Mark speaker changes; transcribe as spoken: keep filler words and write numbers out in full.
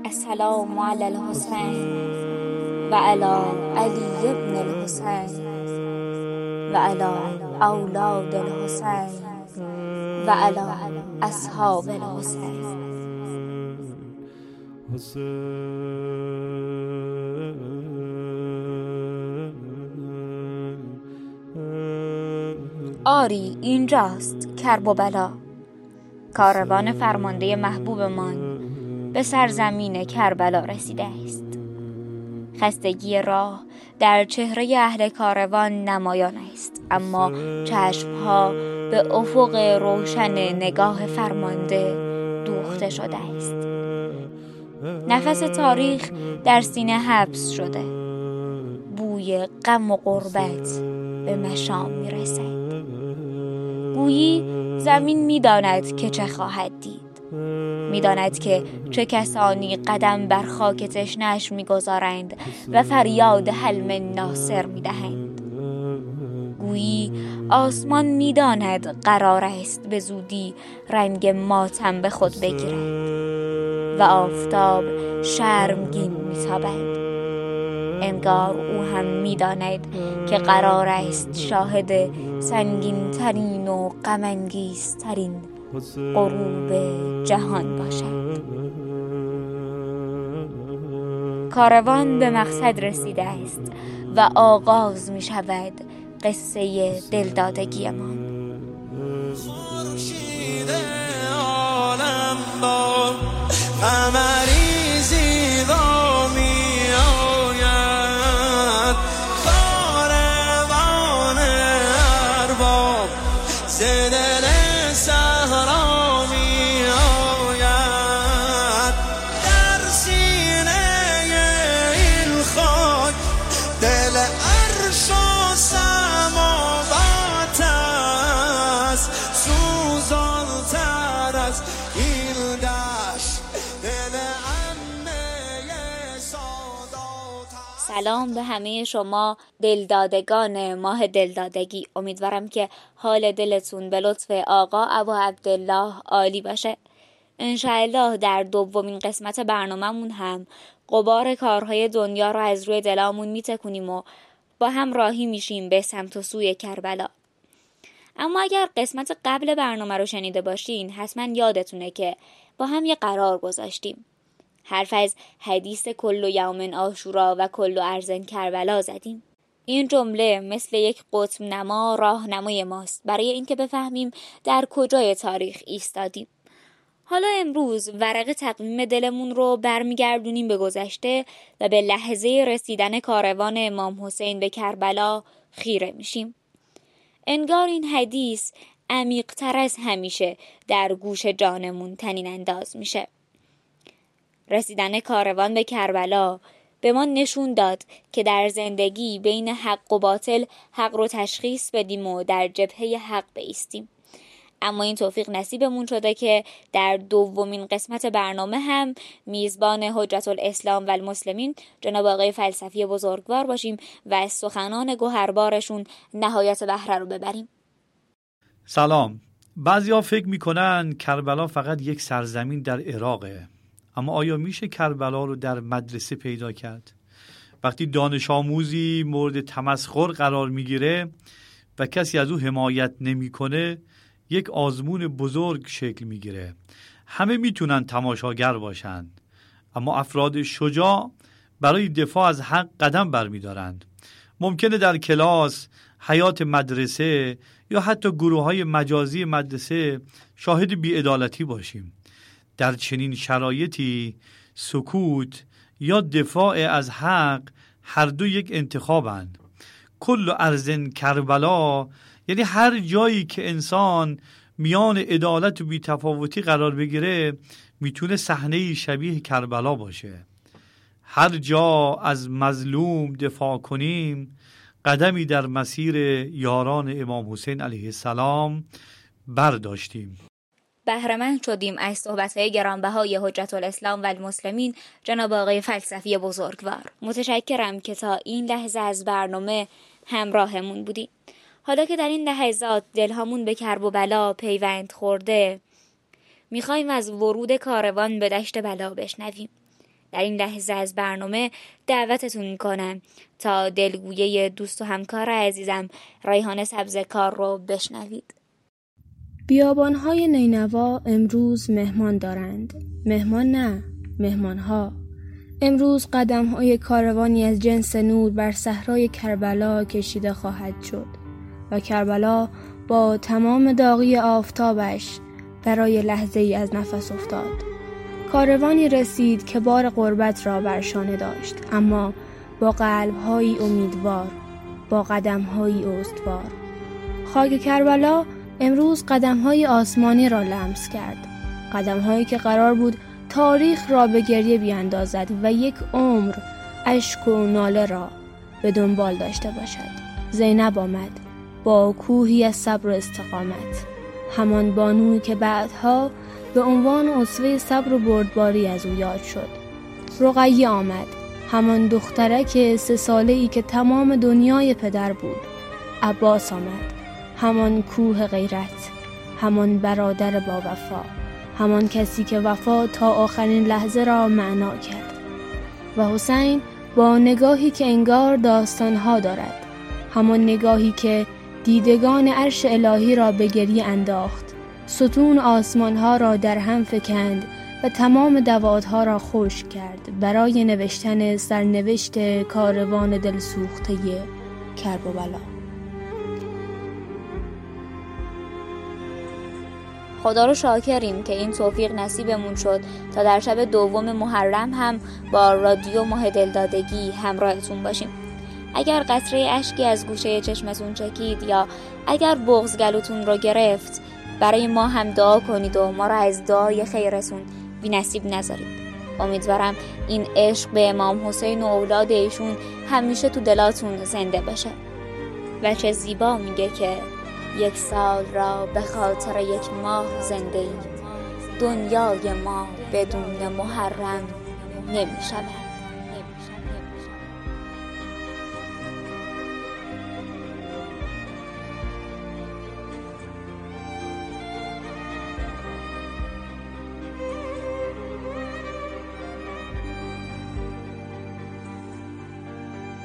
Speaker 1: السلام علی الحسین و علی علی ابن الحسین و علی اولاد الحسین و علی اصحاب الحسین. آری اینجاست کرب و بلا، کاروان فرمانده محبوبمان به سرزمین کربلا رسیده است. خستگی راه در چهره اهل کاروان نمایان است، اما چشمها به افق روشن نگاه فرمانده دوخته شده است. نفس تاریخ در سینه حبس شده، بوی غم و غربت به مشام میرسد. گویی زمین میداند که چه خواهد دید، میداند که چه کسانی قدم بر خاک تشنه‌اش میگذارند و فریاد حل من ناصر میدهند. گویی آسمان میداند قرار است به زودی رنگ ماتم به خود بگیرد و آفتاب شرمگین میتابد. انگار او هم میداند که قرار است شاهد سنگین ترین و غم انگیز ترین غروب جهان باشد. کاروان به مقصد رسیده است و آغاز می شود قصه دلدادگی من. خورشید عالم با قمری زیبا می آید، کاروان ارباب ز دل صحرا می آید. در سینه این خاک دل عرش و سماوات است، سوزان‌تر از این دشت دل عمه سادات. سلام به همه شما دلدادگان ماه دلدادگی. امیدوارم که حال دلتون به لطف آقا ابا عبدالله عالی باشه. انشاءالله در دومین قسمت برنامه‌مون هم غبار کارهای دنیا رو از روی دلامون میتکونیم و با هم راهی میشیم به سمت و سوی کربلا. اما اگر قسمت قبل برنامه رو شنیده باشین، حتما یادتونه که با هم یه قرار گذاشتیم. حرف از حدیث کل یوم عاشورا و کل ارض کربلا زدیم. این جمله مثل یک قطب نما راهنمای ماست برای اینکه بفهمیم در کجای تاریخ ایستادیم. حالا امروز ورق تقویم دلمون رو برمیگردونیم به گذشته و به لحظه رسیدن کاروان امام حسین به کربلا خیره میشیم. انگار این حدیث عمیق‌تر از همیشه در گوش جانمون طنین انداز میشه. رسیدن کاروان به کربلا به ما نشون داد که در زندگی بین حق و باطل حق رو تشخیص بدیم و در جبهه حق بایستیم. اما این توفیق نصیبمون شده که در دومین قسمت برنامه هم میزبان حجت الاسلام و المسلمین جناب آقای فلسفی بزرگوار باشیم و از سخنان گوهربارشون نهایت بهره رو ببریم.
Speaker 2: سلام. بعضیا فکر میکنن کربلا فقط یک سرزمین در عراقه، اما آیا میشه کربلا رو در مدرسه پیدا کرد؟ وقتی دانش آموزی مورد تمسخر قرار میگیره و کسی از او حمایت نمیکنه، یک آزمون بزرگ شکل میگیره. همه میتونن تماشاگر باشن، اما افراد شجاع برای دفاع از حق قدم برمیدارند. ممکنه در کلاس، حیات مدرسه یا حتی گروه‌های مجازی مدرسه شاهد بی‌عدالتی باشیم. در چنین شرایطی سکوت یا دفاع از حق هر دو یک انتخابند. کل ارض کربلا یعنی هر جایی که انسان میان عدالت و بی‌تفاوتی قرار بگیره میتونه صحنه شبیه کربلا باشه. هر جا از مظلوم دفاع کنیم قدمی در مسیر یاران امام حسین علیه السلام برداشتیم.
Speaker 1: بهره‌مند شدیم از صحبت‌های گرانبهای حجت الاسلام و المسلمین جناب آقای فلسفی بزرگوار. متشکرم که تا این لحظه از برنامه همراهمون بودی. حالا که در این لحظات دلهامون به کرب و بلا پیوند خورده، میخوایم از ورود کاروان به دشت بلا بشنویم. در این لحظه از برنامه دعوتتون میکنم تا دلگویه دوست و همکار عزیزم ریحانه سبزکار رو بشنوید.
Speaker 3: بیابان‌های نینوا امروز مهمان دارند. مهمان نه، مهمان‌ها. امروز قدم‌های کاروانی از جنس نور بر صحرای کربلا کشیده خواهد شد و کربلا با تمام داغی آفتابش برای لحظه ای از نفس افتاد. کاروانی رسید که بار غربت را بر شانه داشت، اما با قلب‌هایی امیدوار، با قدم‌هایی استوار. خاک کربلا امروز قدم‌های آسمانی را لمس کرد، قدم‌هایی که قرار بود تاریخ را به گریه بیاندازد و یک عمر اشک و ناله را به دنبال داشته باشد. زینب آمد با کوهی از صبر و استقامت، همان بانویی که بعدها به عنوان اسوه صبر و بردباری از او یاد شد. رقیه آمد، همان دخترک سه ساله‌ای که تمام دنیای پدر بود. عباس آمد، همان کوه غیرت، همان برادر با وفا، همان کسی که وفا تا آخرین لحظه را معنا کرد. و حسین با نگاهی که انگار داستانها دارد، همان نگاهی که دیدگان عرش الهی را به گریه انداخت، ستون آسمانها را در هم فکند و تمام دوادها را خشک کرد برای نوشتن سرنوشت کاروان دلسوخته کرب و بلا.
Speaker 1: خدا رو شاکریم که این توفیق نصیبمون شد تا در شب دوم محرم هم با رادیو ماه دلدادگی همراهتون باشیم. اگر قطره اشکی از گوشه چشمتون چکید یا اگر بغض گلوتون رو گرفت، برای ما هم دعا کنید و ما را از دعای خیرتون بی نصیب نذارید. امیدوارم این عشق به امام حسین و اولاد ایشون همیشه تو دلاتون زنده بشه. و چه زیبا میگه که یک سال را به خاطر یک ماه زنده اید، دنیای ما بدون محرم نمی شود.